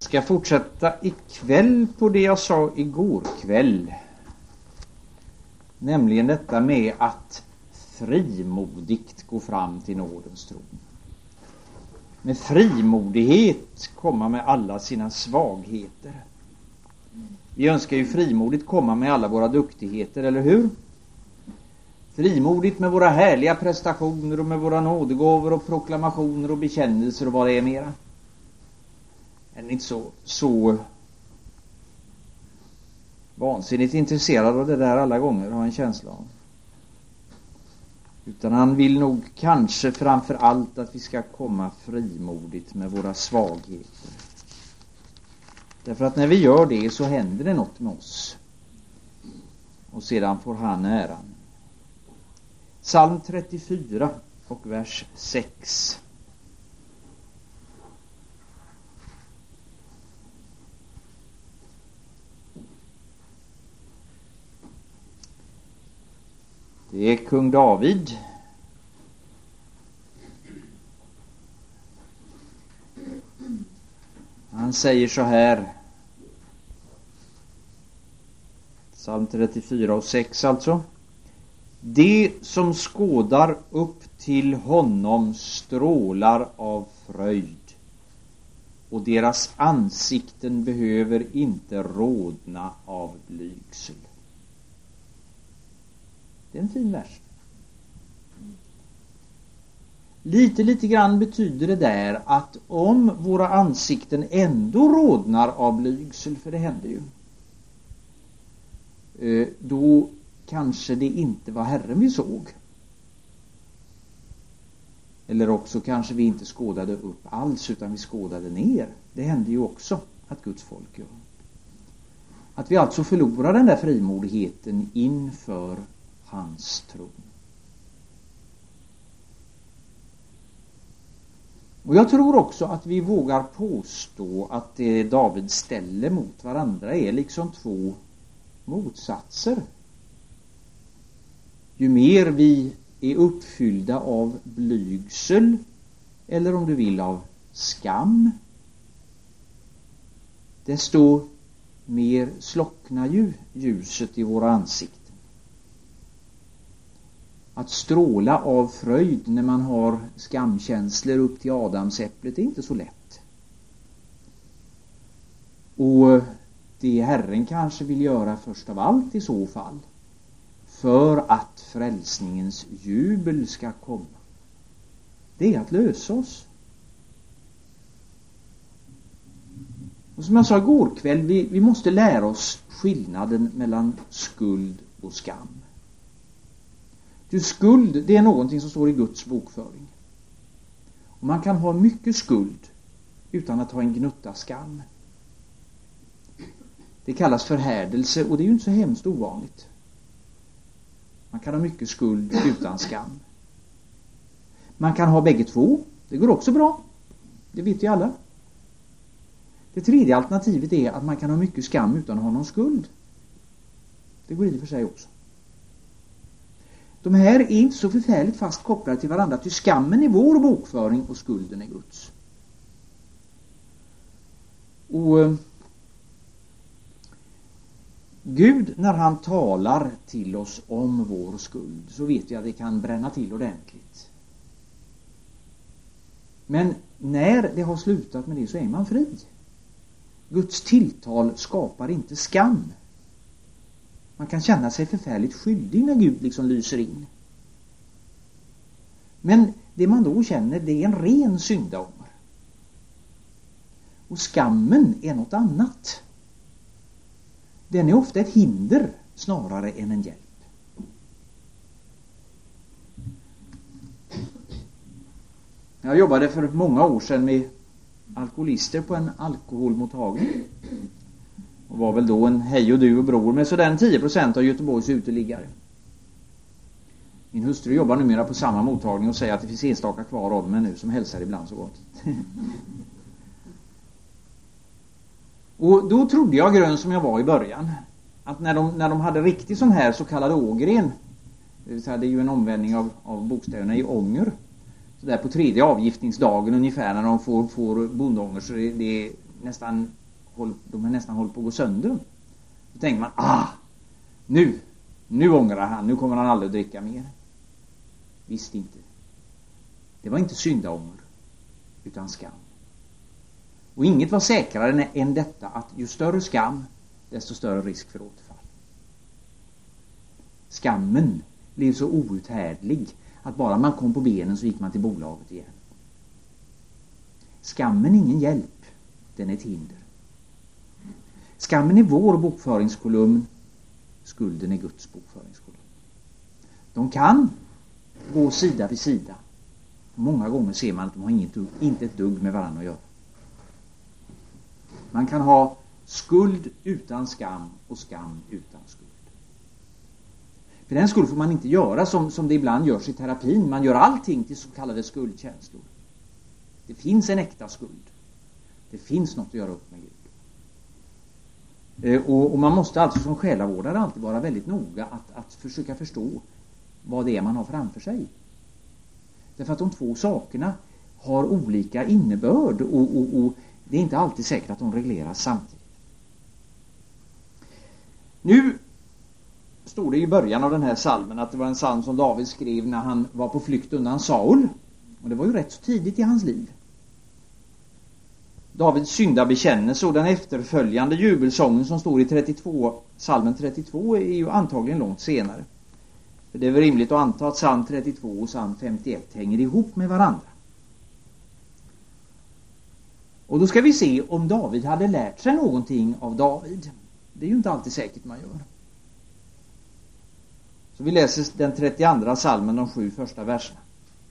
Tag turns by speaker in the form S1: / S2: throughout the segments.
S1: ska fortsätta ikväll på det jag sa igår kväll. Nämligen detta med att frimodigt gå fram till nådens tron. Med frimodighet komma med alla sina svagheter. Vi önskar ju frimodigt komma med alla våra duktigheter, eller hur? Frimodigt med våra härliga prestationer och med våra nådegåvor och proklamationer och bekännelser och vad det är mera. Är ni inte så vansinnigt intresserad av det där alla gånger, har en känsla av. Utan han vill nog kanske framför allt att vi ska komma frimodigt med våra svagheter. Därför att när vi gör det så händer det något med oss. Och sedan får han äran. Psalm 34 och vers 6. Det är kung David. Han säger så här. Psalm 34 och 6 alltså. Det som skådar upp till honom strålar av fröjd, och deras ansikten behöver inte rodna av blygsel. Det är en fin vers. Lite grann betyder det där att om våra ansikten ändå rodnar av blygsel, för det händer ju, då kanske det inte var Herren vi såg. Eller också kanske vi inte skådade upp alls, utan vi skådade ner. Det händer ju också att Guds folk gör. Att vi alltså förlorar den där frimodigheten inför hans tron. Och jag tror också att vi vågar påstå att det David ställer mot varandra är liksom två motsatser. Ju mer vi är uppfyllda av blygsel, eller om du vill av skam, desto mer slocknar ju ljuset i våra ansikten. Att stråla av fröjd när man har skamkänslor upp till adamsäpplet är inte så lätt. Och det Herren kanske vill göra först av allt i så fall, för att frälsningens jubel ska komma, det är att lösa oss. Och som jag sa igår kväll, vi måste lära oss skillnaden mellan skuld och skam. Du, skuld, det är någonting som står i Guds bokföring. Och man kan ha mycket skuld utan att ha en gnutta skam. Det kallas förhärdelse, och det är ju inte så hemskt ovanligt. Man kan ha mycket skuld utan skam. Man kan ha bägge två. Det går också bra. Det vet vi alla. Det tredje alternativet är att man kan ha mycket skam utan att ha någon skuld. Det går i och för sig också. De här är inte så förfärligt fast kopplade till varandra, till skammen är vår bokföring och skulden är Guds. Och Gud, när han talar till oss om vår skuld, så vet vi att det kan bränna till ordentligt. Men när det har slutat med det så är man fri. Guds tilltal skapar inte skam. Man kan känna sig förfärligt skyldig när Gud liksom lyser in. Men det man då känner, det är en ren syndaånger. Och skammen är något annat. Den är ofta ett hinder snarare än en hjälp. Jag jobbade för många år sedan med alkoholister på en alkoholmottagning. Och var väl då en hej och du och bror med sådär 10% av Göteborgs uteliggare. Min hustru jobbar numera på samma mottagning och säger att det finns enstaka kvar av dem nu som hälsar ibland så gott. Och då trodde jag, grön som jag var i början, att när de hade riktigt sån här så kallad ågren, det vill säga det är ju en omvändning av bokstäverna i ånger, så där på tredje avgiftningsdagen ungefär när de får bondånger, så det är nästan håller på att gå sönder. Då tänker man, nu ångrar han, nu kommer han aldrig att dricka mer. Visst inte. Det var inte syndaånger, utan skam. Och inget var säkrare än detta, att ju större skam, desto större risk för återfall. Skammen blev så outhärdlig att bara man kom på benen så gick man till bolaget igen. Skammen är ingen hjälp, den är ett hinder. Skammen är vår bokföringskolumn, skulden är Guds bokföringskolumn. De kan gå sida vid sida. Många gånger ser man att de har inte ett dugg med varandra att göra. Man kan ha skuld utan skam och skam utan skuld. För den skull får man inte göra som det ibland görs i terapin. Man gör allting till så kallade skuldkänslor. Det finns en äkta skuld. Det finns något att göra upp med Gud. Och man måste alltså som själavårdare alltid vara väldigt noga att försöka förstå vad det är man har framför sig. Därför att de två sakerna har olika innebörd och det är inte alltid säkert att de regleras samtidigt. Nu stod det i början av den här salmen att det var en psalm som David skrev när han var på flykt undan Saul. Och det var ju rätt så tidigt i hans liv. Davids syndabekännelse och den efterföljande jubelsången som står i psalmen 32 är ju antagligen långt senare. För det är väl rimligt att anta att psalm 32 och psalm 51 hänger ihop med varandra. Och då ska vi se om David hade lärt sig någonting av David. Det är ju inte alltid säkert man gör. Så vi läser den 32 psalmen, de 7 första verserna.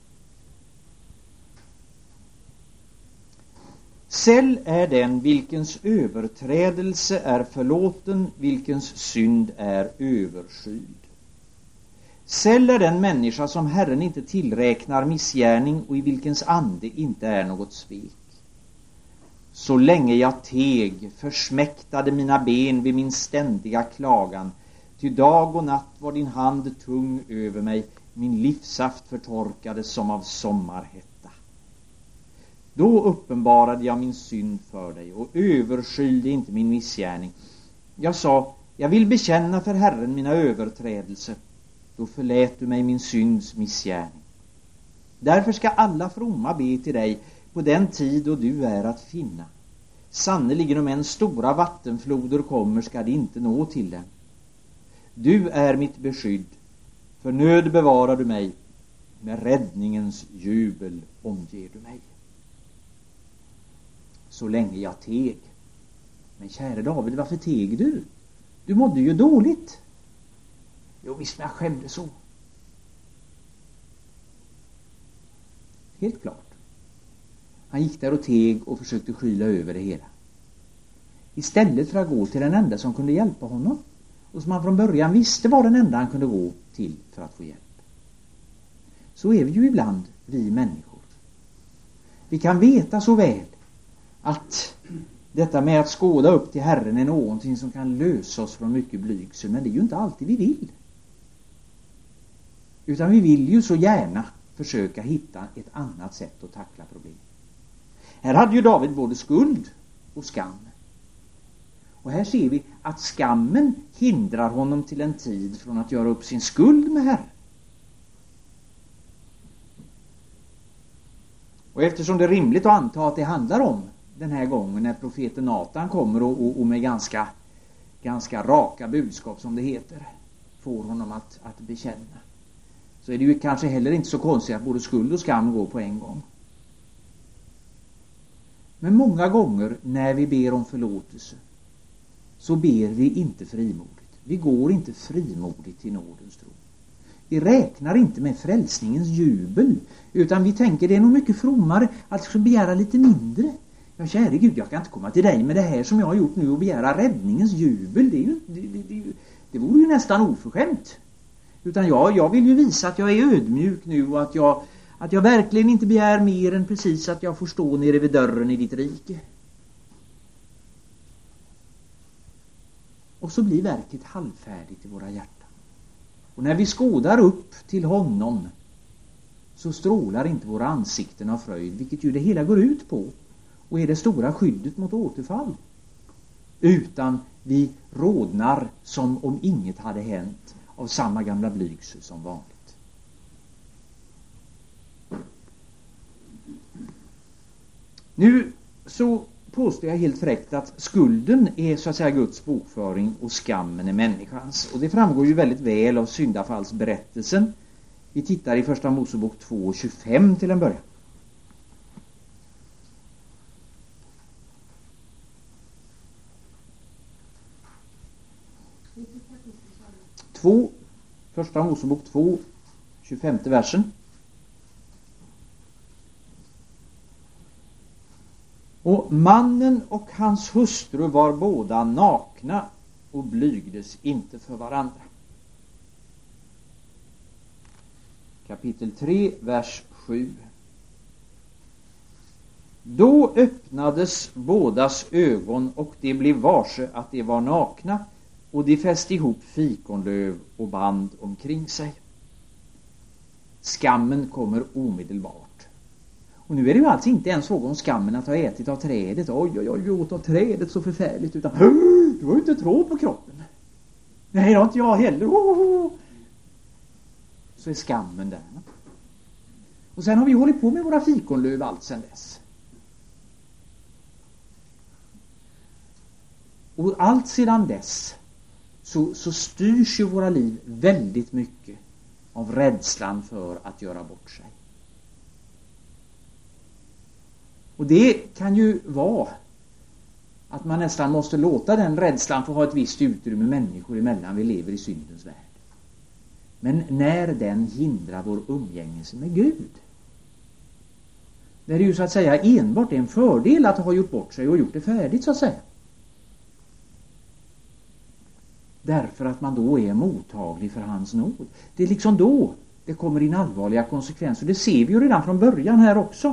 S1: Säll är den vilkens överträdelse är förlåten, vilkens synd är överskyld. Säll är den människa som Herren inte tillräknar missgärning och i vilkens ande inte är något svek. Så länge jag teg försmäktade mina ben vid min ständiga klagan. Ty dag och natt var din hand tung över mig, min livssaft förtorkades som av sommarhetta. Då uppenbarade jag min synd för dig och överskylde inte min missgärning. Jag sa, jag vill bekänna för Herren mina överträdelser. Då förlät du mig min synds missgärning. Därför ska alla fromma be till dig på den tid då du är att finna. Sannoliken om en stora vattenfloder kommer ska det inte nå till dem. Du är mitt beskydd, för nöd bevarar du mig, med räddningens jubel omger du mig. Så länge jag teg. Men käre David, varför teg du? Du mådde ju dåligt. Jo visst, men jag skämde så. Helt klart. Han gick där och teg och försökte skyla över det hela. Istället för att gå till den enda som kunde hjälpa honom. Och som han från början visste var den enda han kunde gå till för att få hjälp. Så är vi ju ibland, vi människor. Vi kan veta så väl att detta med att skåda upp till Herren är någonting som kan lösa oss från mycket blygsel. Men det är ju inte alltid vi vill. Utan vi vill ju så gärna försöka hitta ett annat sätt att tackla problem. Här hade ju David både skuld och skam. Och här ser vi att skammen hindrar honom till en tid från att göra upp sin skuld med Herren. Och eftersom det är rimligt att anta att det handlar om den här gången när profeten Natan kommer och med ganska raka budskap som det heter får honom att bekänna. Så är det ju kanske heller inte så konstigt att både skuld och skam går på en gång. Men många gånger när vi ber om förlåtelse så ber vi inte frimodigt. Vi går inte frimodigt till nådens tron. Vi räknar inte med frälsningens jubel, utan vi tänker det är nog mycket frommare att begära lite mindre. Ja, käre Gud, jag kan inte komma till dig med det här som jag har gjort nu och begära räddningens jubel. Det vore ju nästan oförskämt. Utan jag vill ju visa att jag är ödmjuk nu och att jag verkligen inte begär mer än precis att jag får stå nere vid dörren i ditt rike. Och så blir verket halvfärdigt i våra hjärtan. Och när vi skådar upp till honom så strålar inte våra ansikten av fröjd, vilket ju det hela går ut på. och är det stora skyddet mot återfall. Utan vi rodnar som om inget hade hänt av samma gamla blygsel som vanligt. Nu så påstår jag helt fräckt att skulden är så att säga Guds bokföring och skammen är människans. Och det framgår ju väldigt väl av syndafallsberättelsen. Vi tittar i första Mosebok 2:25 till en början. Första Mosebok 2, 25 versen. Och mannen och hans hustru var båda nakna och blygdes inte för varandra. Kapitel 3, vers 7. Då öppnades bådas ögon och de blev varse att de var nakna, och de fäste ihop fikonlöv och band omkring sig. Skammen kommer omedelbart. Och nu är det ju alltså inte ens fråga om skammen att ha ätit av trädet. Oj, vi åt av trädet så förfärligt. Utan, du har ju inte tråd på kroppen. Nej, det har inte jag heller. Så är skammen där. Och sen har vi hållit på med våra fikonlöv allt sedan dess. Och allt sedan dess så styrs ju våra liv väldigt mycket av rädslan för att göra bort sig. Och det kan ju vara att man nästan måste låta den rädslan få ha ett visst utrymme människor emellan. Vi lever i syndens värld. Men när den hindrar vår umgängelse med Gud, där det ju så att säga enbart är en fördel att ha gjort bort sig och gjort det färdigt så att säga. Därför att man då är mottaglig för hans nåd. Det är liksom då det kommer in allvarliga konsekvenser. Det ser vi ju redan från början här också.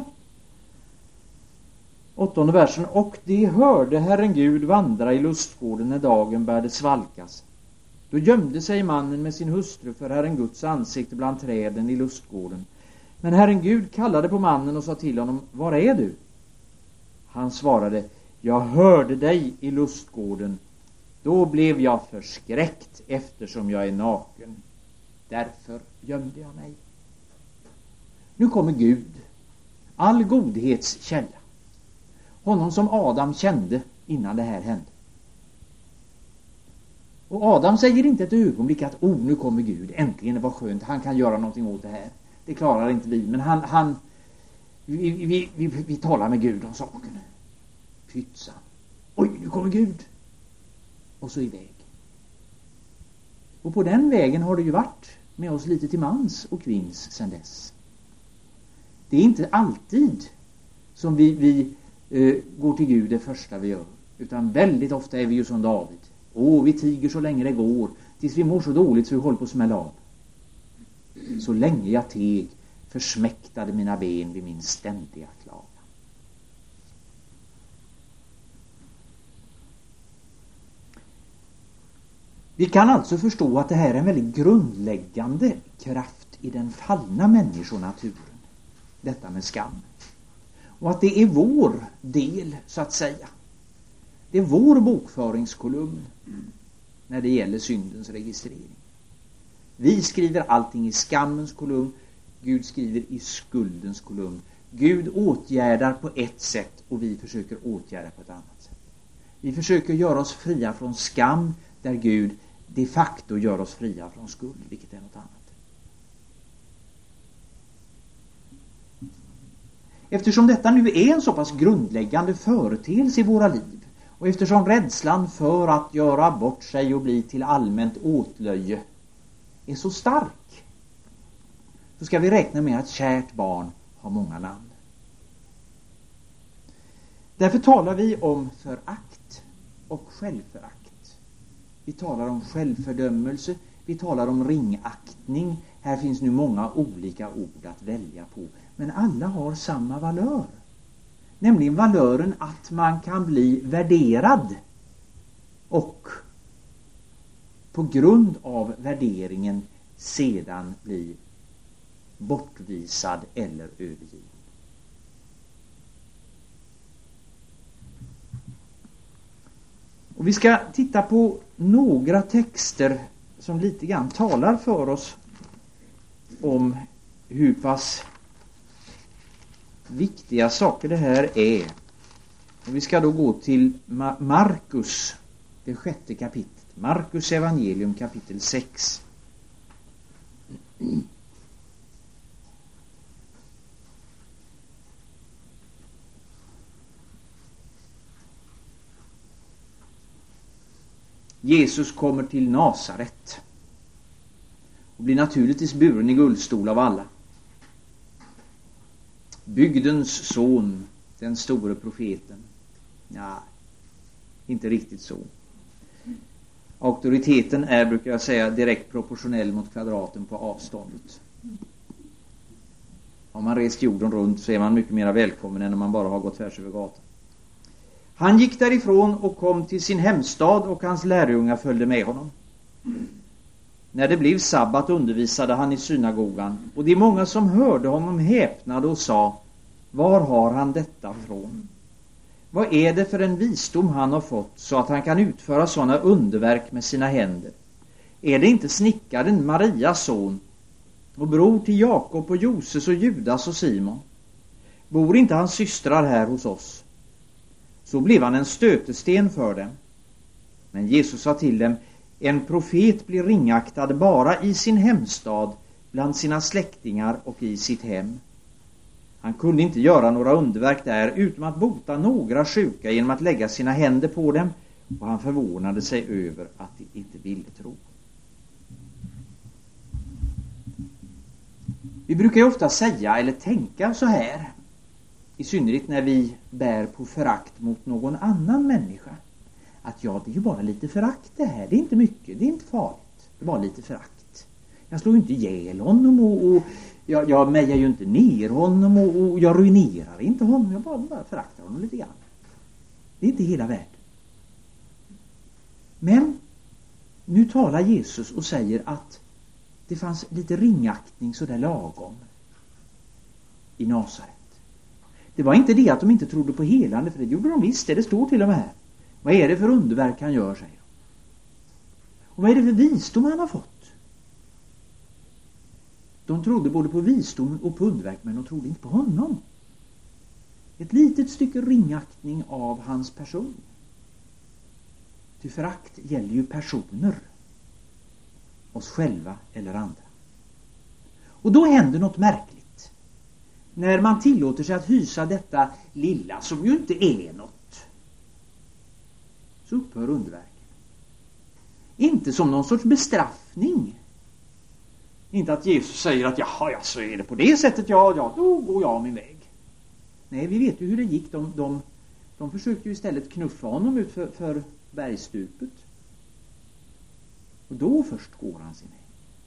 S1: 8:e versen. Och de hörde Herren Gud vandra i lustgården när dagen började svalkas. Då gömde sig mannen med sin hustru för Herren Guds ansikte bland träden i lustgården. Men Herren Gud kallade på mannen och sa till honom: var är du? Han svarade: jag hörde dig i lustgården. Då blev jag förskräckt eftersom jag är naken. Därför gömde jag mig. Nu kommer Gud, all godhets källa. Honom som Adam kände innan det här hände. Och Adam säger inte ett ögonblick att nu kommer Gud, äntligen, det var skönt, han kan göra någonting åt det här. Det klarar inte vi, men vi talar med Gud om saken. Pytsa. Oj, nu kommer Gud. Och så iväg. Och på den vägen har det ju varit med oss lite till mans och kvinns sedan dess. Det är inte alltid som vi går till Gud det första vi gör. Utan väldigt ofta är vi ju som David. Vi tiger så länge det går. Tills vi mår så dåligt så vi håller på att smälla av. Så länge jag teg försmäktade mina ben vid min ständiga klagan. Vi kan alltså förstå att det här är en väldigt grundläggande kraft i den fallna människonaturen. Detta med skam. Och att det är vår del, så att säga. Det är vår bokföringskolumn när det gäller syndens registrering. Vi skriver allting i skammens kolumn. Gud skriver i skuldens kolumn. Gud åtgärdar på ett sätt och vi försöker åtgärda på ett annat sätt. Vi försöker göra oss fria från skam där Gud de facto gör oss fria från skuld, vilket är något annat. Eftersom detta nu är en så pass grundläggande företeelse i våra liv och eftersom rädslan för att göra bort sig och bli till allmänt åtlöje är så stark, så ska vi räkna med att kärt barn har många namn. Därför talar vi om förakt och självförakt. Vi talar om självfördömelse, vi talar om ringaktning. Här finns nu många olika ord att välja på. Men alla har samma valör. Nämligen valören att man kan bli värderad. Och på grund av värderingen sedan bli bortvisad eller övergiven. Och vi ska titta på några texter som lite grann talar för oss om hur pass viktiga saker det här är. Och vi ska då gå till Markus, det 6:e kapitlet. Markus evangelium kapitel 6. Jesus kommer till Nasaret och blir naturligtvis buren i guldstol av alla. Bygdens son, den store profeten. Ja, inte riktigt så. Auktoriteten är, brukar jag säga, direkt proportionell mot kvadraten på avståndet. Om man rest jorden runt så är man mycket mer välkommen än om man bara har gått tvärs över gatan. Han gick därifrån och kom till sin hemstad och hans lärjungar följde med honom. När det blev sabbat undervisade han i synagogan och de många som hörde honom häpnade och sa: var har han detta från? Vad är det för en visdom han har fått så att han kan utföra sådana underverk med sina händer? Är det inte snickaren Marias son och bror till Jakob och Joses och Judas och Simon? Bor inte hans systrar här hos oss? Så blev han en stötesten för dem. Men Jesus sa till dem: en profet blir ringaktad bara i sin hemstad, bland sina släktingar och i sitt hem. Han kunde inte göra några underverk där utom att bota några sjuka genom att lägga sina händer på dem, och han förvånade sig över att de inte ville tro. Vi brukar ju ofta säga eller tänka så här, i synnerhet när vi bär på förakt mot någon annan människa, att ja, det är ju bara lite förakt det här, det är inte mycket, det är inte farligt, det är bara lite förakt. Jag slår ju inte ihjäl honom och jag mejar ju inte ner honom och jag ruinerar inte honom, jag bara föraktar honom lite grann. Det är inte hela världen. Men nu talar Jesus och säger att det fanns lite ringaktning så där lagom i Nasaret. Det var inte det att de inte trodde på helande, för det gjorde de visst, det står till och med här. Vad är det för underverk han gör, säger de. Och vad är det för visdom han har fått? De trodde både på visdom och på underverk, men de trodde inte på honom. Ett litet stycke ringaktning av hans person. Ty förakt gäller ju personer, oss själva eller andra. Och då händer något märkligt. När man tillåter sig att hysa detta lilla, som ju inte är något, så upphör underverken. Inte som någon sorts bestraffning. Inte att Jesus säger att jaha, så är det på det sättet, ja, då går jag min väg. Nej, vi vet ju hur det gick. De försökte ju istället knuffa honom ut för bergstupet. Och då först går han sin väg.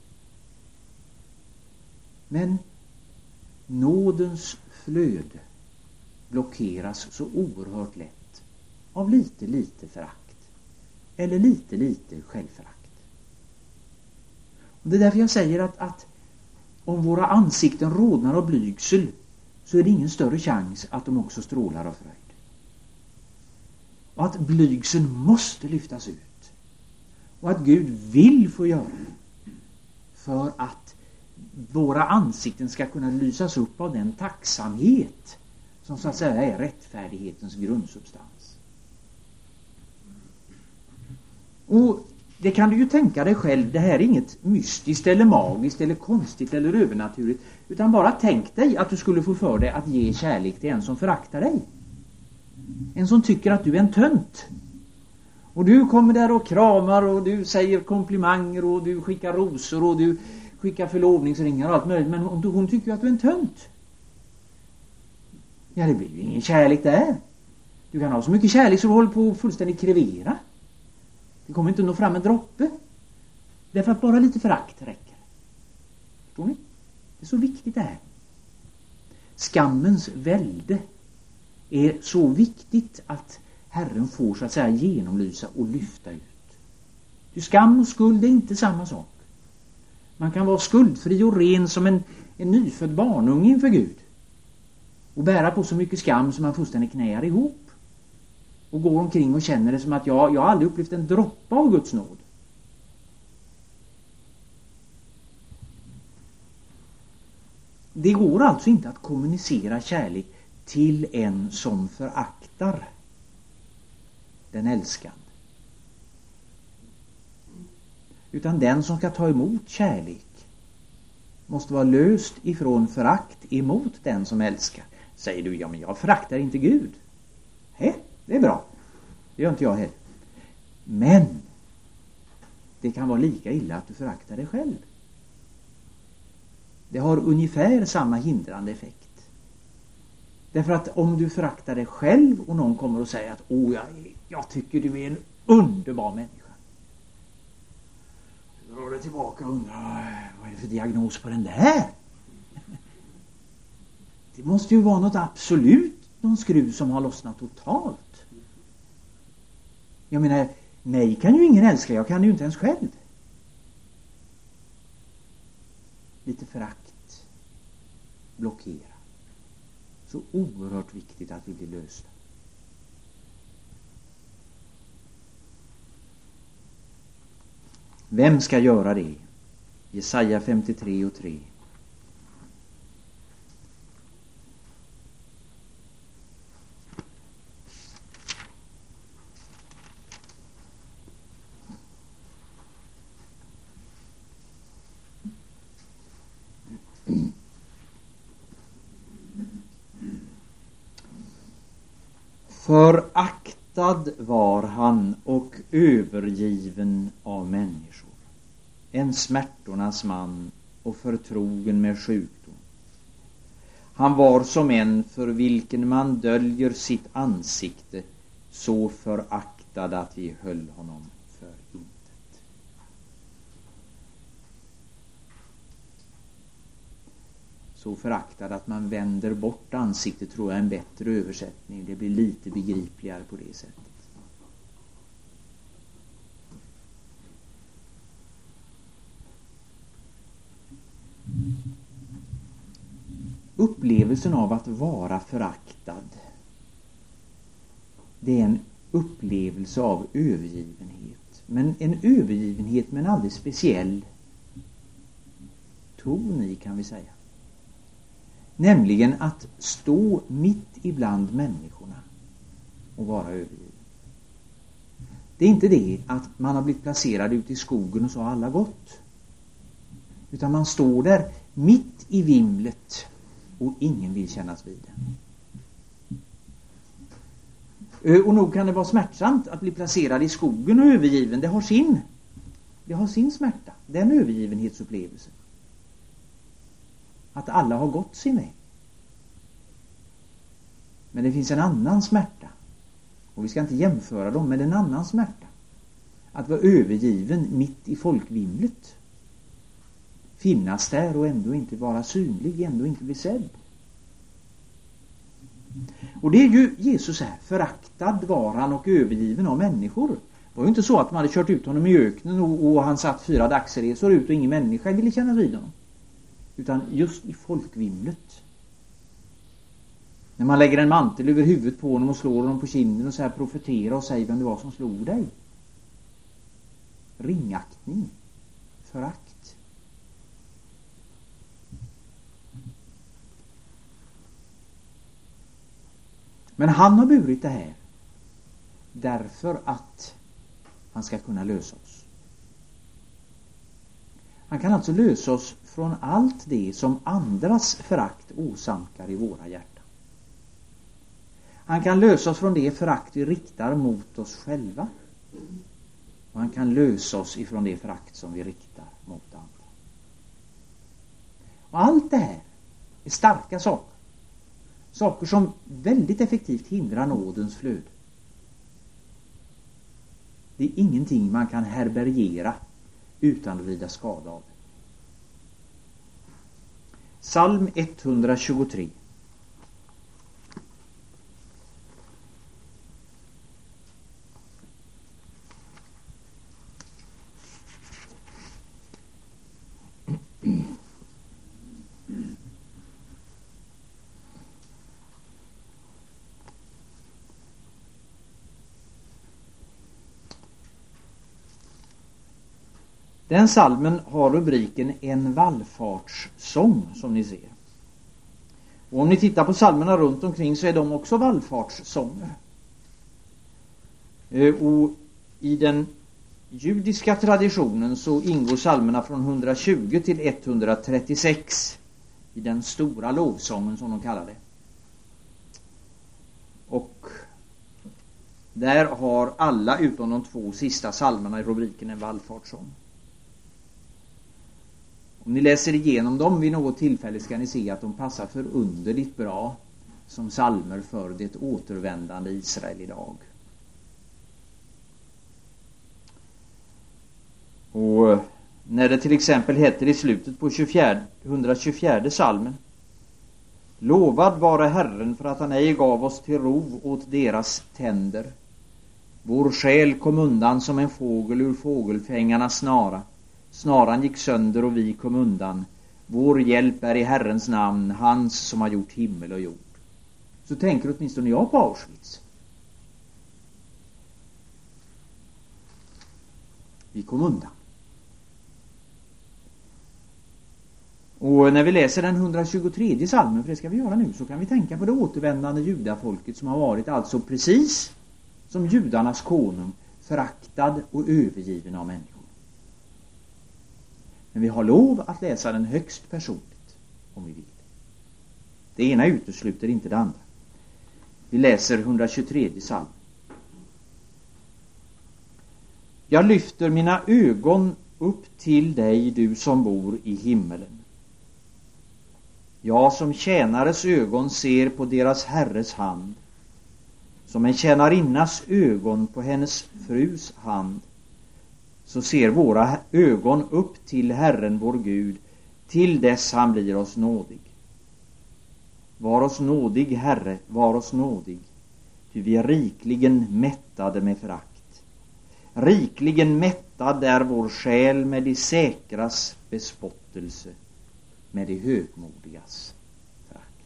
S1: Men nådens flöde blockeras så oerhört lätt av lite förakt. Eller lite självförakt. Och det är därför jag säger att om våra ansikten rodnar av blygsel, så är det ingen större chans att de också strålar av fröjd. Och att blygseln måste lyftas ut. Och att Gud vill få göra det. För att våra ansikten ska kunna lysas upp av den tacksamhet som så att säga är rättfärdighetens grundsubstans. Och det kan du ju tänka dig själv, det här är inget mystiskt eller magiskt eller konstigt eller övernaturligt, utan bara tänk dig att du skulle få för dig att ge kärlek till en som föraktar dig. En som tycker att du är en tönt. Och du kommer där och kramar och du säger komplimanger och du skickar rosor och du skickar förlovningsringar och allt möjligt, men hon tycker ju att du är en tönt. Ja, det blir ju ingen kärlek där. Du kan ha så mycket kärlek så du håller på att fullständigt krevera. Det kommer inte nå fram en droppe. Därför att bara lite förakt räcker. Förstår ni? Det är så viktigt det här. Skammens välde är så viktigt att Herren får så att säga genomlysa och lyfta ut. Ty skam och skuld är inte samma sak. Man kan vara skuldfri och ren som en nyfödd barnunge inför Gud. Och bära på så mycket skam som man fullständigt knäar ihop. och går omkring och känner det som att jag har aldrig upplevt en droppe av Guds nåd. Det går alltså inte att kommunicera kärlek till en som föraktar den älskande. Utan den som ska ta emot kärlek måste vara löst ifrån förakt emot den som älskar. Säger du, ja men jag föraktar inte Gud. Det är bra. Det gör inte jag heller. Men det kan vara lika illa att du föraktar dig själv. Det har ungefär samma hindrande effekt. Därför att om du föraktar dig själv och någon kommer och säger att jag tycker du är en underbar människa. Du drar dig tillbaka och undrar, vad är det för diagnos på den där? Det måste ju vara något absolut, någon skruv som har lossnat totalt. Jag menar, mig kan ju ingen älska, jag kan ju inte ens själv. Lite förakt, blockera. Så oerhört viktigt att vi blir lösta. Vem ska göra det? Jesaja 53:3. Föraktad var han och övergiven av människor, en smärtornas man och förtrogen med sjukdom. Han var som en för vilken man döljer sitt ansikte, så föraktad att vi höll honom för intet. Så föraktad att man vänder bort ansiktet, tror jag är en bättre översättning. Det blir lite begripligare på det sättet. Upplevelsen av att vara föraktad, det är en upplevelse av övergivenhet. Men en övergivenhet med en alldeles speciell ton i, kan vi säga. Nämligen att stå mitt ibland människorna och vara övergiven. Det är inte det att man har blivit placerad ute i skogen och så har alla gått. Utan man står där mitt i vimlet och ingen vill kännas vid det. Och nog kan det vara smärtsamt att bli placerad i skogen och övergiven. Det har sin smärta, den övergivenhetsupplevelsen. Att alla har gått sin väg. Men det finns en annan smärta. Och vi ska inte jämföra dem med en annan smärta. Att vara övergiven mitt i folkvimlet. Finnas där och ändå inte vara synlig, ändå inte bli sedd. Och det är ju Jesus här. Föraktad var han och övergiven av människor. Det var ju inte så att man hade kört ut honom i öknen och han satt 4 dagsresor ut och ingen människa ville kännas vid honom. Utan just i folkvimlet. När man lägger en mantel över huvudet på honom och slår honom på kinden och så här profetera och säger vem det var som slog dig. Ringaktning. Förakt. Men han har burit det här därför att han ska kunna lösa oss. Han kan alltså lösa oss från allt det som andras förakt åsamkar i våra hjärtan. Han kan lösa oss från det förakt vi riktar mot oss själva. Och han kan lösa oss ifrån det förakt som vi riktar mot andra. Och allt det här är starka saker. Saker som väldigt effektivt hindrar nådens flöde. Det är ingenting man kan härbärgera utan att lida skada av. Psalm 123. Den salmen har rubriken En vallfartssång, som ni ser. Och om ni tittar på salmerna runt omkring så är de också vallfartssånger. Och i den judiska traditionen så ingår salmerna från 120 till 136 i den stora lovsången, som de kallar det. Och där har alla utom de 2 sista salmerna i rubriken en vallfartssång. Om ni läser igenom dem vid något tillfälle ska ni se att de passar förunderligt bra som salmer för det återvändande Israel idag. Och när det till exempel heter i slutet på 124 salmen: Lovad vare Herren för att han ej gav oss till ro åt deras tänder. Vår själ kom undan som en fågel ur fågelfängarnas snara. Snaran gick sönder och vi kom undan. Vår hjälp är i Herrens namn, hans som har gjort himmel och jord. Så tänker åtminstone jag på Auschwitz. Vi kom undan. Och när vi läser den 123 salmen, för det ska vi göra nu, så kan vi tänka på det återvändande judafolket som har varit alltså precis som judarnas konung, föraktad och övergiven av människor. Men vi har lov att läsa den högst personligt, om vi vill. Det ena utesluter inte det andra. Vi läser 123 salm. Jag lyfter mina ögon upp till dig, du som bor i himmelen. Jag som tjänares ögon ser på deras herres hand, som en tjänarinnas ögon på hennes frus hand, så ser våra ögon upp till Herren vår Gud, till dess han blir oss nådig. Var oss nådig, Herre, var oss nådig, ty vi är rikligen mättade med förakt. Rikligen mättad är vår själ med de säkras bespottelse, med de högmodigas förakt.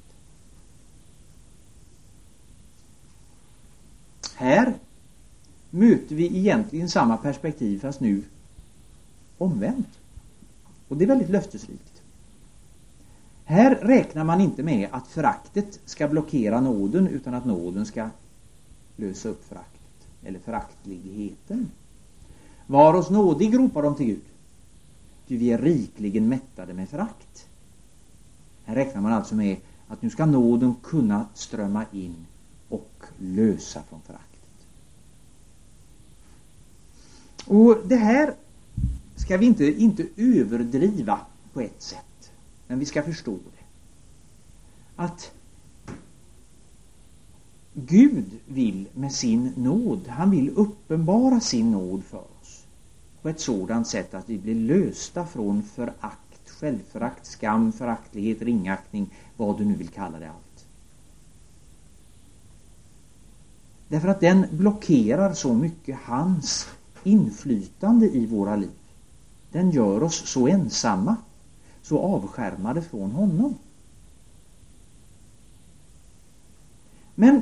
S1: Här möter vi egentligen samma perspektiv, fast nu omvänt. Och det är väldigt löftesrikt. Här räknar man inte med att föraktet ska blockera nåden, utan att nåden ska lösa upp föraktet, eller föraktligheten. Var oss nådig, ropar de till Gud, ty vi är rikligen mättade med förakt. Här räknar man alltså med att nu ska nåden kunna strömma in och lösa från föraktet. Och det här ska vi inte överdriva på ett sätt, men vi ska förstå det. Att Gud vill med sin nåd, han vill uppenbara sin nåd för oss på ett sådant sätt att vi blir lösta från förakt, självförakt, skam, föraktlighet, ringaktning, vad du nu vill kalla det allt. Därför att den blockerar så mycket hans inflytande i våra liv. Den gör oss så ensamma, så avskärmade från honom. Men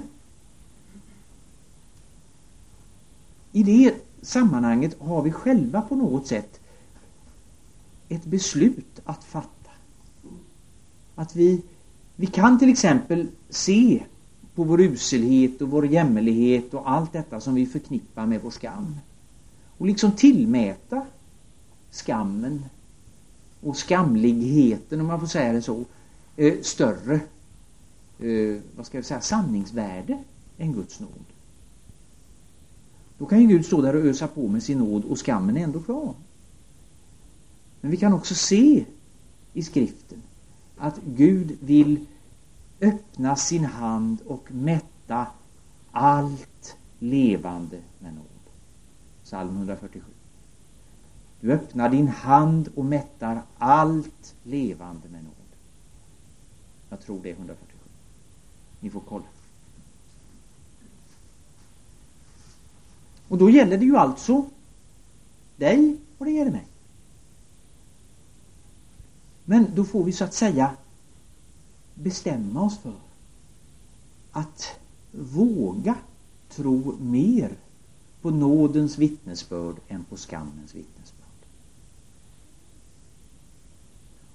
S1: i det sammanhanget har vi själva på något sätt ett beslut att fatta. Att vi kan till exempel se på vår uselhet och vår jämmerlighet och allt detta som vi förknippar med vår skam. Och liksom tillmäta skammen och skamligheten, om man får säga det så, större sanningsvärde än Guds nåd. Då kan ju Gud stå där och ösa på med sin nåd och skammen är ändå kvar. Men vi kan också se i skriften att Gud vill öppna sin hand och mätta allt levande med nåd. Psalm 147. Du öppnar din hand och mättar allt levande med nåd. Jag tror det är 147. Ni får kolla. Och då gäller det ju alltså dig och det gäller mig. Men då får vi så att säga bestämma oss för att våga tro mer på nådens vittnesbörd än på skammens vittnesbörd.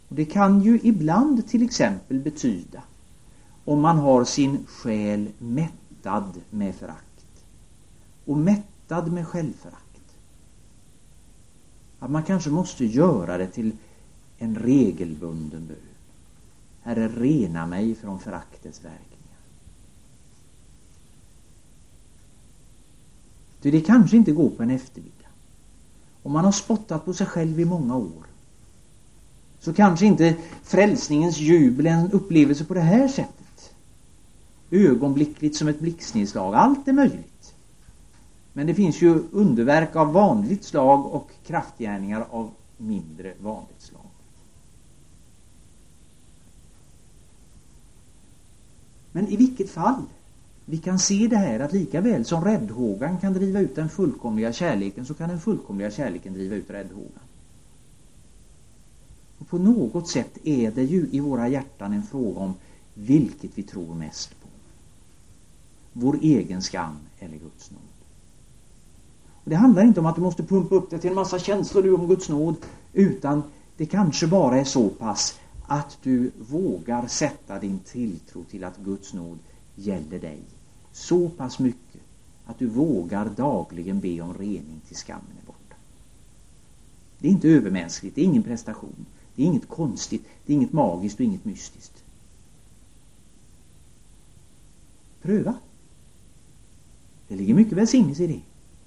S1: Och det kan ju ibland till exempel betyda, om man har sin själ mättad med förakt och mättad med självförakt, att man kanske måste göra det till en regelbunden bön. Herre, rena mig från föraktets verkningar. Det kanske inte går på en eftermiddag. Om man har spottat på sig själv i många år, så kanske inte frälsningens jubel är en upplevelse på det här sättet. Ögonblickligt som ett blixtnedslag. Allt är möjligt. Men det finns ju underverk av vanligt slag och kraftgärningar av mindre vanligt slag. Men i vilket fall, vi kan se det här att lika väl som räddhågan kan driva ut den fullkomliga kärleken, så kan den fullkomliga kärleken driva ut räddhågan. Och på något sätt är det ju i våra hjärtan en fråga om vilket vi tror mest på. Vår egen skam eller Guds nåd. Och det handlar inte om att du måste pumpa upp det till en massa känslor om Guds nåd, utan det kanske bara är så pass att du vågar sätta din tilltro till att Guds nåd gäller dig. Så pass mycket att du vågar dagligen be om rening till skammen är borta. Det är inte övermänskligt, det är ingen prestation. Det är inget konstigt, det är inget magiskt och inget mystiskt. Pröva. Det ligger mycket välsignelse i det.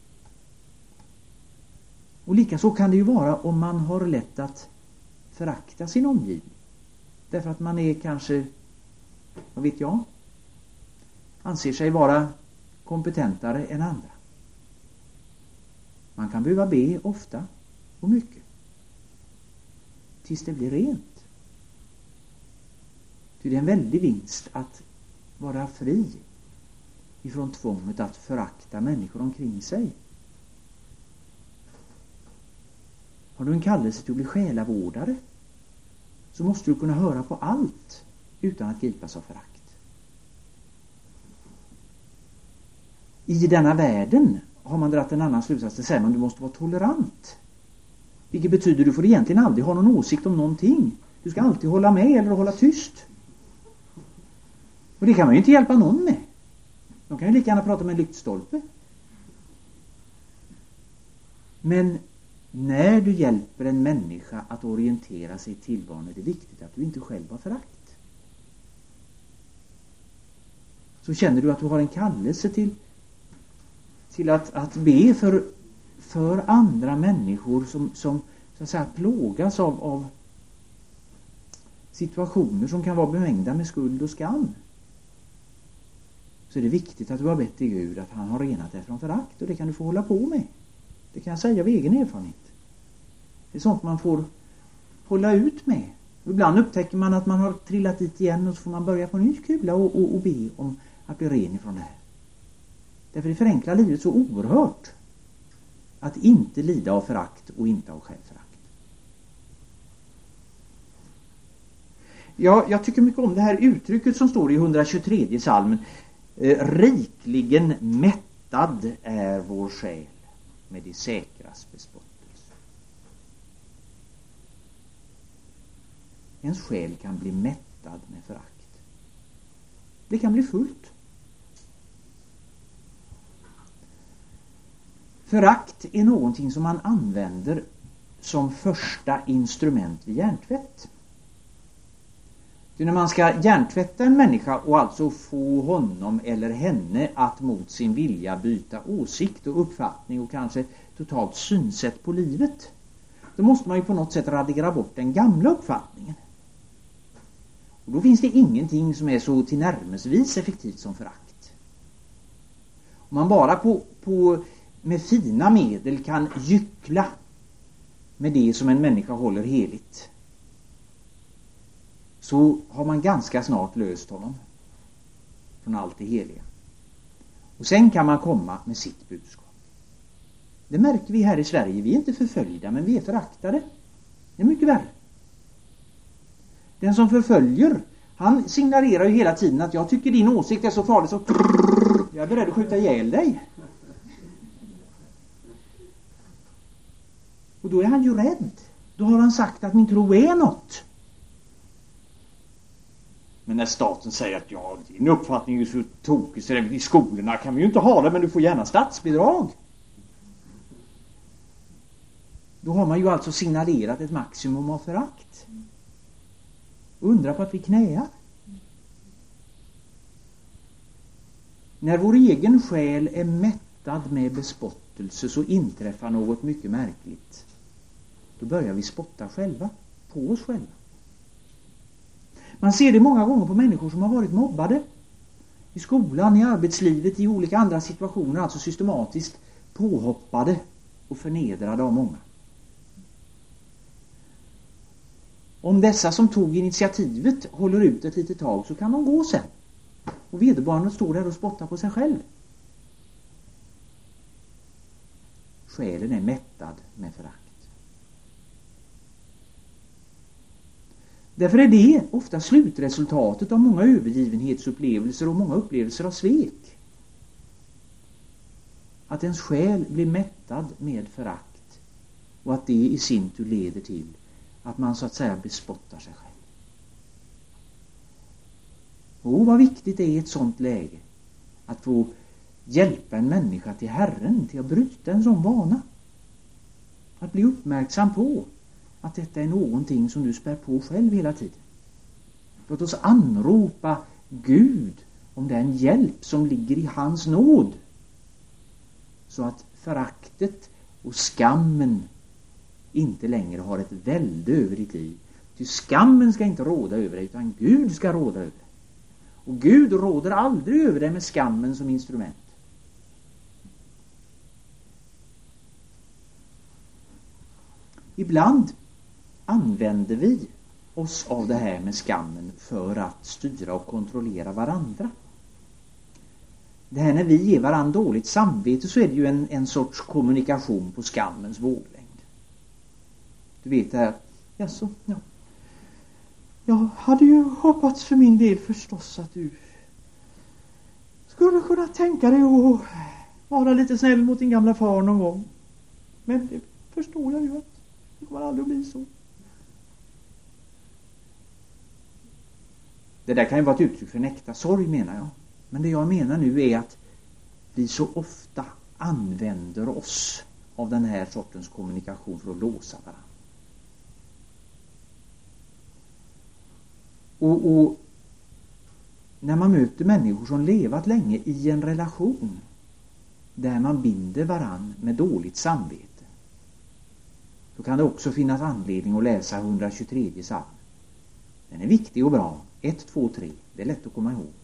S1: Och likaså kan det ju vara om man har lätt att förakta sin omgivning. Därför att man är kanske, vad vet jag, anser sig vara kompetentare än andra. Man kan behöva be ofta och mycket. Tills det blir rent. Ty det är en väldig vinst att vara fri ifrån tvånget att förakta människor omkring sig. Har du en kallelse till att bli själavårdare, så måste du kunna höra på allt utan att gripas av förakt. I denna världen har man dragit en annan slutsats. Det säger man, du måste vara tolerant. Vilket betyder du får egentligen aldrig ha någon åsikt om någonting. Du ska alltid hålla med eller hålla tyst. Och det kan man ju inte hjälpa någon med. De kan ju lika gärna prata med en lyktstolpe. Men när du hjälper en människa att orientera sig till tillvaron, är det viktigt att du inte själv har förakt. Så känner du att du har en kallelse till att be för andra människor som så att säga plågas av situationer som kan vara bemängda med skuld och skam. Så är det viktigt att du har bett till Gud att han har renat dig från förakt, och det kan du få hålla på med. Det kan jag säga av egen erfarenhet. Det är sånt man får hålla ut med. Ibland upptäcker man att man har trillat dit igen, och så får man börja på ny kula och be om att bli ren ifrån det här. Därför det förenklar livet så oerhört att inte lida av förakt och inte av självförakt. Ja, jag tycker mycket om det här uttrycket som står i 123 psalmen. Rikligen mättad är vår själ med de säkras bespottelse. Ens själ kan bli mättad med förakt. Det kan bli fullt. Förakt är någonting som man använder som första instrument vid hjärntvätt. När man ska hjärntvätta en människa och alltså få honom eller henne att mot sin vilja byta åsikt och uppfattning och kanske totalt synsätt på livet, då måste man ju på något sätt radera bort den gamla uppfattningen. Och då finns det ingenting som är så tillnärmelsevis effektivt som förakt. Om man bara med fina medel kan gyckla med det som en människa håller heligt, så har man ganska snart löst honom från allt det heliga. Och sen kan man komma med sitt budskap. Det märker vi här i Sverige. Vi är inte förföljda, men vi är föraktade. Det är mycket värre. Den som förföljer, han signalerar ju hela tiden att jag tycker din åsikt är så farlig så jag är beredd att skjuta ihjäl dig. Och då är han ju rädd. Då har han sagt att min tro är något. när staten säger att ja, din uppfattning är så tokig så i skolorna kan vi ju inte ha det, men du får gärna statsbidrag. Då har man ju alltså signalerat ett maximum av förakt. Undra på att vi knäar. När vår egen själ är mättad med bespottelse så inträffar något mycket märkligt. Då börjar vi spotta själva, på oss själva. Man ser det många gånger på människor som har varit mobbade. I skolan, i arbetslivet, i olika andra situationer, alltså systematiskt påhoppade och förnedrade av många. Om dessa som tog initiativet håller ut ett litet tag så kan de gå sen. Och vederbörande står där och spottar på sig själv. Själen är mättad med förakt. Därför är det ofta slutresultatet av många övergivenhetsupplevelser och många upplevelser av svek. Att ens själ blir mättad med förakt och att det i sin tur leder till att man så att säga bespottar sig själv. Och vad viktigt det är i ett sånt läge att få hjälpa en människa till Herren, till att bryta en sån vana. Att bli uppmärksam på att detta är någonting som du spär på själv hela tiden. Låt oss anropa Gud om den hjälp som ligger i hans nåd. Så att föraktet och skammen inte längre har ett välde över ditt liv. Ty skammen ska inte råda över dig, utan Gud ska råda över dig. Och Gud råder aldrig över dig med skammen som instrument. Ibland använder vi oss av det här med skammen för att styra och kontrollera varandra. Det här när vi ger varandra dåligt samvete så är det ju en sorts kommunikation på skammens våglängd. Du vet det här, jaså, ja. Jag hade ju hoppats för min del förstås att du skulle kunna tänka dig att vara lite snäll mot din gamla far någon gång. Men det förstår jag ju att det kommer aldrig att bli så. Det där kan ju vara ett uttryck för en äkta sorg, menar jag. Men det jag menar nu är att vi så ofta använder oss av den här sortens kommunikation för att låsa varandra. Och när man möter människor som levat länge i en relation där man binder varann med dåligt samvete, då kan det också finnas anledning att läsa 123 psalm. Den är viktig och bra. 1, 2, 3. Det är lätt att komma ihåg.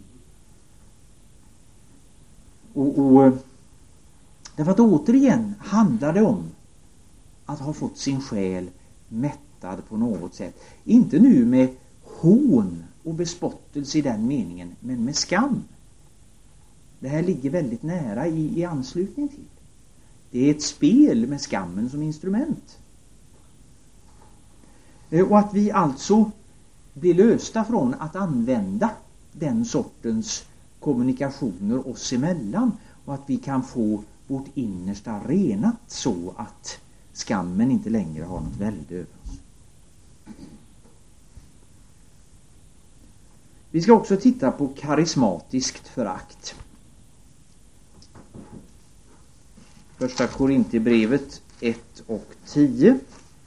S1: Och därför att återigen handlar det om att ha fått sin själ mättad på något sätt. Inte nu med hån och bespottelse i den meningen, men med skam. Det här ligger väldigt nära i anslutning till. Det är ett spel med skammen som instrument. Och att vi alltså blir lösta från att använda den sortens kommunikationer oss emellan och att vi kan få vårt innersta renat så att skammen inte längre har något välde över oss. Vi ska också titta på karismatiskt förakt. Första Korinthierbrevet 1 och 10.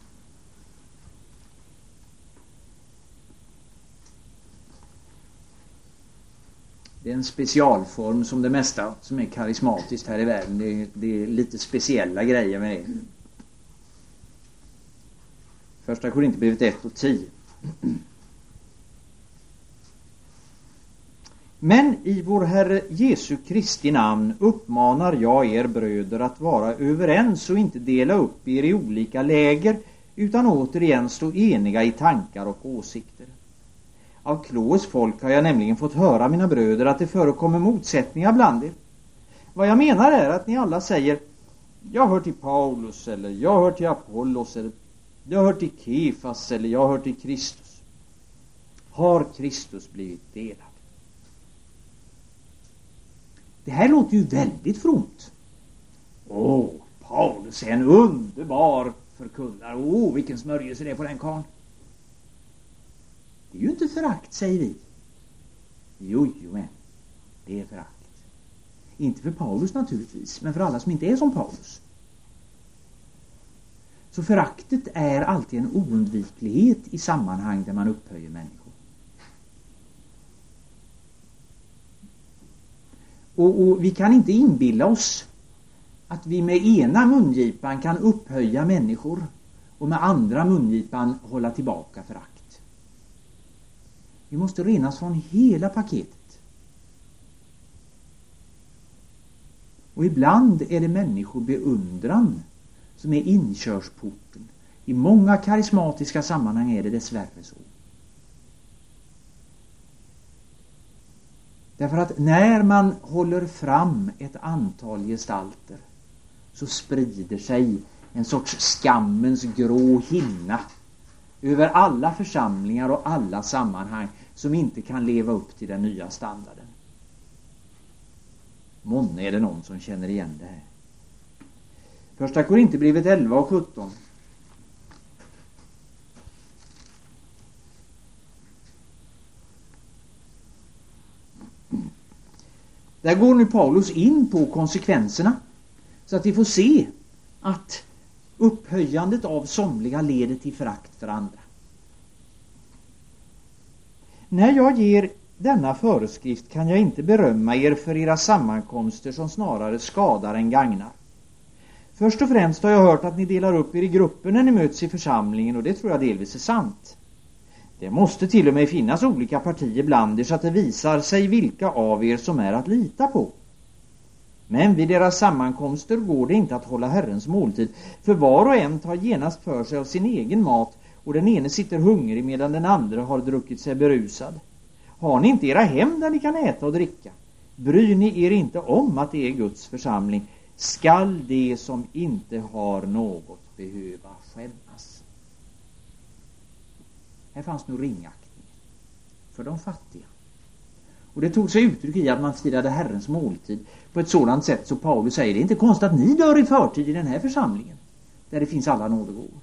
S1: Det är en specialform som det mesta som är karismatiskt här i världen. Det är lite speciella grejer med det. Första Korinthierbrevet 1 och 10. Men i vår Herre Jesu Kristi namn uppmanar jag er bröder att vara överens och inte dela upp er i olika läger, utan återigen stå eniga i tankar och åsikter. Av Kloes folk har jag nämligen fått höra, mina bröder, att det förekommer motsättningar bland er. Vad jag menar är att ni alla säger: jag hör till Paulus, eller jag hör till Apollos, eller jag hör till Kefas, eller jag hör till Kristus. Har Kristus blivit delad? Det här låter ju väldigt fromt. Paulus är en underbar förkunnare. Vilken smörjelse det är på den karln. Det är ju inte förakt, säger vi. Jo, men det är förakt. Inte för Paulus naturligtvis, men för alla som inte är som Paulus. Så föraktet är alltid en oundviklighet i sammanhang där man upphöjer människor. Och vi kan inte inbilla oss att vi med ena mungipan kan upphöja människor och med andra mungipan hålla tillbaka förakt. Vi måste renas från hela paketet. Och ibland är det människobeundran som är inkörsporten. I många karismatiska sammanhang är det dessvärre så. Därför att när man håller fram ett antal gestalter så sprider sig en sorts skammens grå hinna över alla församlingar och alla sammanhang som inte kan leva upp till den nya standarden. Månne är det någon som känner igen det här. Första Korinthierbrevet 11 och 17. Där går nu Paulus in på konsekvenserna så att vi får se att upphöjandet av somliga leder till förakt för andra. När jag ger denna föreskrift kan jag inte berömma er för era sammankomster som snarare skadar än gagnar. Först och främst har jag hört att ni delar upp er i grupper när ni möts i församlingen, och det tror jag delvis är sant. Det måste till och med finnas olika partier bland er så att det visar sig vilka av er som är att lita på. Men vid deras sammankomster går det inte att hålla Herrens måltid, för var och en tar genast för sig av sin egen mat, och den ene sitter hungrig medan den andra har druckit sig berusad. Har ni inte era hem där ni kan äta och dricka? Bryr ni er inte om att det är Guds församling? Skall det som inte har något behöva skämmas? Här fanns nog ringaktning för de fattiga. Och det tog sig uttryck i att man firade Herrens måltid på ett sådant sätt så Paulus säger det är inte konstigt att ni dör i förtid i den här församlingen där det finns alla nådegåvor.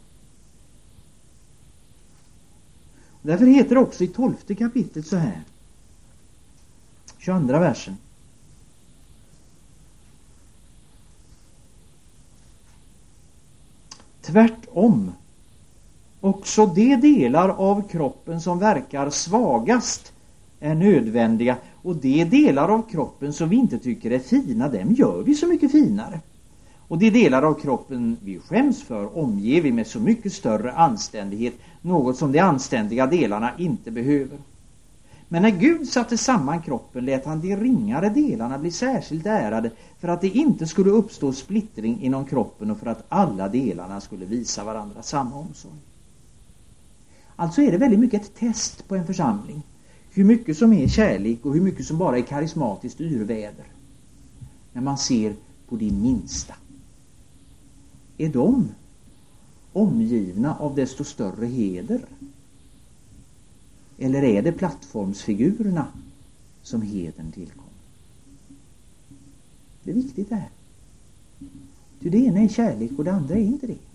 S1: Därför heter det också i 12:e kapitlet så här, 22 versen. Tvärtom, också de delar av kroppen som verkar svagast är nödvändiga, och de delar av kroppen som vi inte tycker är fina, dem gör vi så mycket finare. Och de delar av kroppen vi skäms för omger vi med så mycket större anständighet, något som de anständiga delarna inte behöver. Men när Gud satte samman kroppen lät han de ringare delarna bli särskilt ärade för att det inte skulle uppstå splittring inom kroppen och för att alla delarna skulle visa varandra samma omsorg. Alltså är det väldigt mycket ett test på en församling. Hur mycket som är kärlek och hur mycket som bara är karismatiskt yrväder. När man ser på de minsta. Är de omgivna av desto större heder? Eller är det plattformsfigurerna som hedern tillkommer? Det är viktigt det här. Ty det ena är kärlek och det andra är inte det.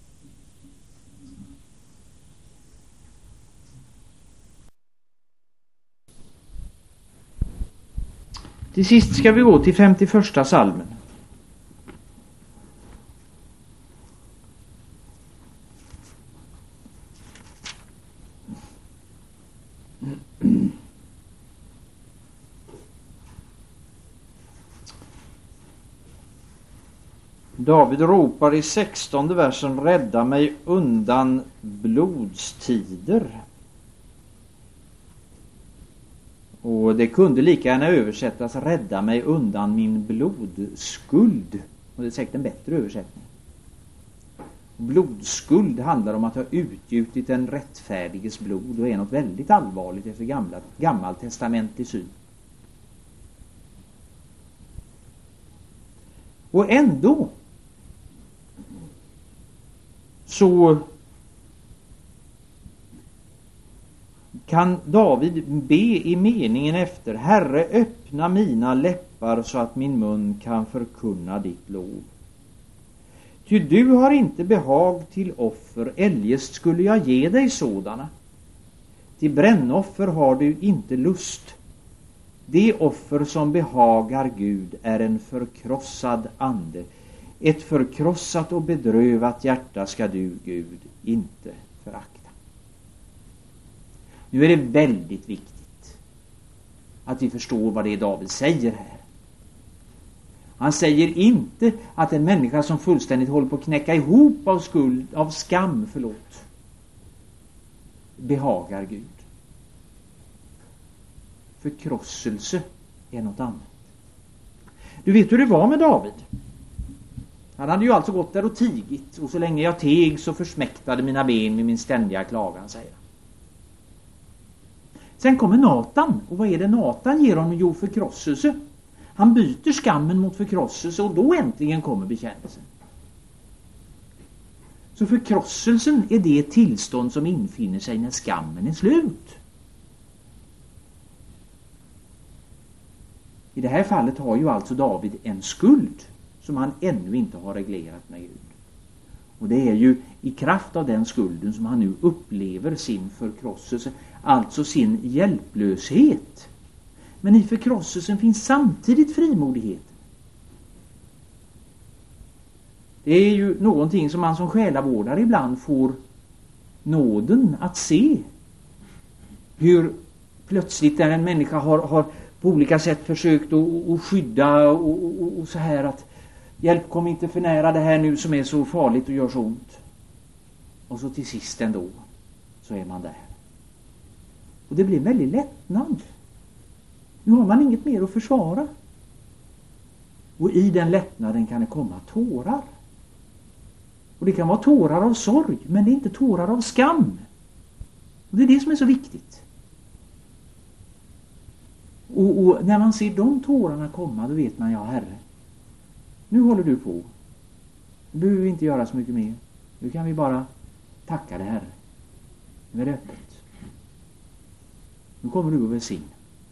S1: Till sist ska vi gå till 51:a psalmen. David ropar i 16:e versen: rädda mig undan blodstider. Och det kunde lika gärna översättas: rädda mig undan min blodskuld. Och det är säkert en bättre översättning. Blodskuld handlar om att ha utgjutit en rättfärdiges blod och är något väldigt allvarligt efter gammaltestamentlig syn. Och ändå så kan David be i meningen efter: Herre, öppna mina läppar så att min mun kan förkunna ditt lov. Ty du har inte behag till offer, eljest skulle jag ge dig sådana. Till brännoffer har du inte lust. Det offer som behagar Gud är en förkrossad ande. Ett förkrossat och bedrövat hjärta ska du, Gud, inte förakta. Nu är det väldigt viktigt att vi förstår vad det är David säger här. Han säger inte att en människa som fullständigt håller på att knäcka ihop av skam, behagar Gud. Förkrosselse är något annat. Du vet hur det var med David. Han hade ju alltså gått där och tigit, och så länge jag teg så försmäktade mina ben med min ständiga klagan, säger han. Sen kommer Natan, och vad är det Natan ger honom? Jo, förkrosselse. Han byter skammen mot förkrosselse, och då äntligen kommer bekännelsen. Så förkrosselsen är det tillstånd som infinner sig när skammen är slut. I det här fallet har ju alltså David en skuld som han ännu inte har reglerat med Gud. Och det är ju i kraft av den skulden som han nu upplever sin förkrosselse, alltså sin hjälplöshet. Men i förkrosselsen finns samtidigt frimodighet. Det är ju någonting som man som själavårdare ibland får nåden att se. Hur plötsligt när en människa har på olika sätt försökt att skydda och så här att hjälp, kom inte för nära det här nu som är så farligt och gör så ont. Och så till sist ändå så är man där. Och det blir en väldigt lättnad. Nu har man inget mer att försvara. Och i den lättnaden kan det komma tårar. Och det kan vara tårar av sorg, men det är inte tårar av skam. Och det är det som är så viktigt. Och när man ser de tårarna komma, då vet man, ja Herre, nu håller du på. Nu behöver vi inte göra så mycket mer. Nu kan vi bara tacka dig, Herre. Nu är det öppet. Nu kommer du att välsigna.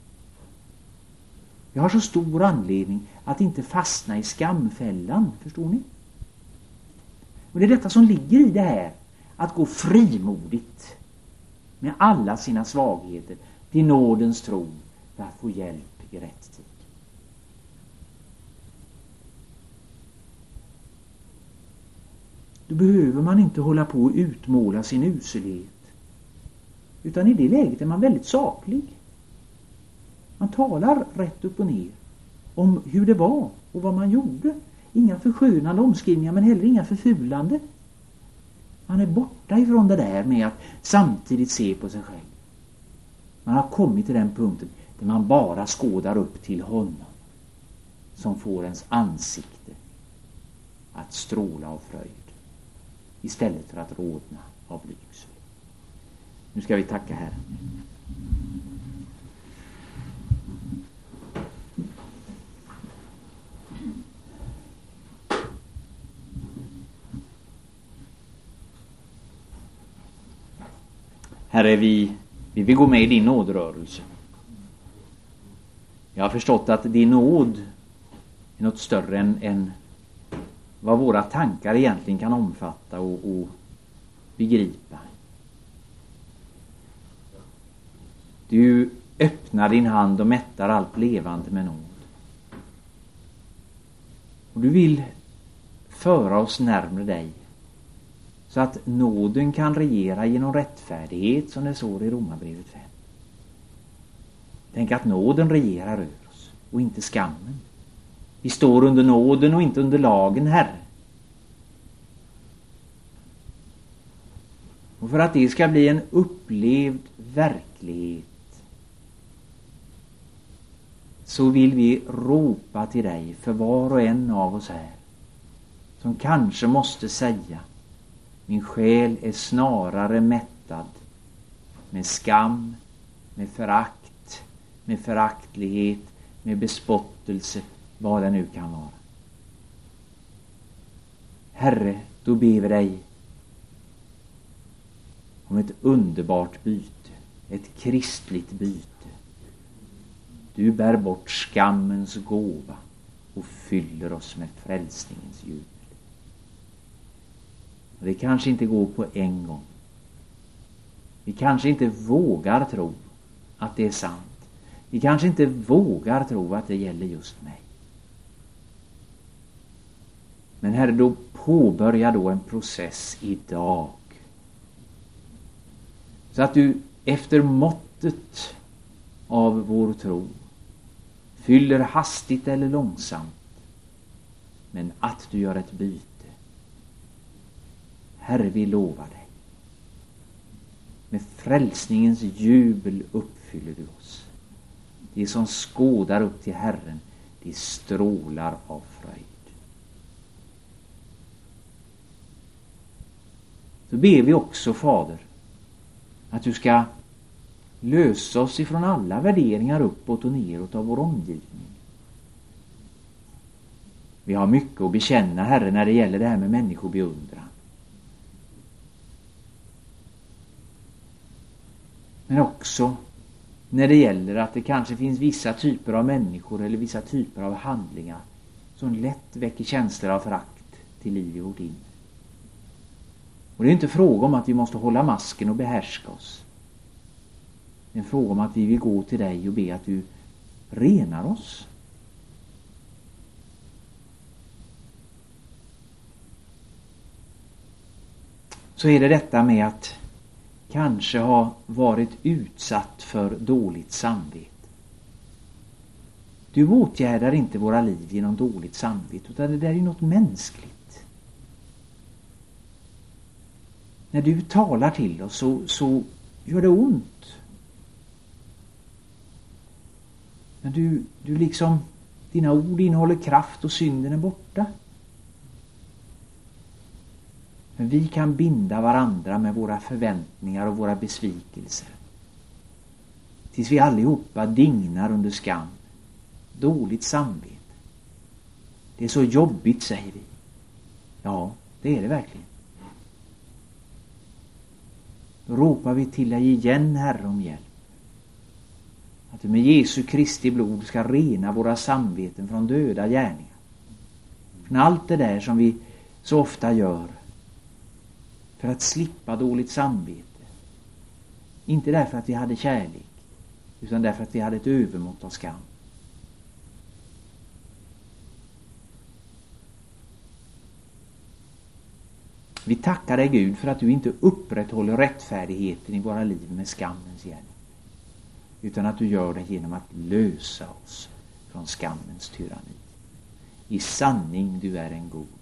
S1: Jag har så stor anledning att inte fastna i skamfällan, förstår ni? Och det är detta som ligger i det här, att gå frimodigt med alla sina svagheter till nådens tron för att få hjälp i rätt tid. Då behöver man inte hålla på och utmåla sin uselhet. Utan i det läget är man väldigt saklig. Man talar rätt upp och ner om hur det var och vad man gjorde. Inga förskönande omskrivningar, men heller inga förfulande. Man är borta ifrån det där med att samtidigt se på sig själv. Man har kommit till den punkten där man bara skådar upp till honom som får ens ansikte att stråla av fröjd istället för att rodna av blygsel. Nu ska vi tacka Herren. Herre, vi vill gå med i din nådrörelse. Jag har förstått att din nåd är något större än vad våra tankar egentligen kan omfatta och begripa. Du öppnar din hand och mättar allt levande med nåd. Och du vill föra oss närmare dig, så att nåden kan regera genom rättfärdighet, som det står i Romarbrevet 5. Tänk att nåden regerar över oss och inte skammen. Vi står under nåden och inte under lagen, Herre. Och för att det ska bli en upplevd verklighet, så vill vi ropa till dig för var och en av oss här, som kanske måste säga: min själ är snarare mättad med skam, med förakt, med föraktlighet, med bespottelse, vad det nu kan vara. Herre, då ber vi dig om ett underbart byte, ett kristligt byte. Du bär bort skammens gåva och fyller oss med frälsningens jubel. Och det kanske inte går på en gång. Vi kanske inte vågar tro att det är sant. Vi kanske inte vågar tro att det gäller just mig. Men Herre, då påbörja då en process idag. Så att du efter måttet av vår tro fyller hastigt eller långsamt, men att du gör ett byte. Herre, vi lovar dig. Med frälsningens jubel uppfyller du oss. De som skådar upp till Herren, de strålar av fröjd. Så ber vi också, Fader, att du ska lösa oss ifrån alla värderingar uppåt och neråt av vår omgivning. Vi har mycket att bekänna, Herre, när det gäller det här med människobeundran. Men också när det gäller att det kanske finns vissa typer av människor eller vissa typer av handlingar som lätt väcker känslor av förakt till liv i vårt inre. Och det är inte fråga om att vi måste hålla masken och behärska oss. Det är en fråga om att vi vill gå till dig och be att du renar oss. Så är det detta med att kanske ha varit utsatt för dåligt samvete. Du åtgärdar inte våra liv genom dåligt samvete, utan det där är något mänskligt. När du talar till oss så gör det ont. Men du liksom, dina ord innehåller kraft och synden är borta. Men vi kan binda varandra med våra förväntningar och våra besvikelser. Tills vi allihopa dignar under skam. Dåligt samvete. Det är så jobbigt, säger vi. Ja, det är det verkligen. Då ropar vi till dig igen, Herre, om hjälp. Att du med Jesu Kristi blod ska rena våra samveten från döda gärningar. Från allt det där som vi så ofta gör för att slippa dåligt samvete. Inte därför att vi hade kärlek, utan därför att vi hade ett övermått av skam. Vi tackar dig, Gud, för att du inte upprätthåller rättfärdigheten i våra liv med skammens hjälp, utan att du gör det genom att lösa oss från skammens tyranni. I sanning, du är en god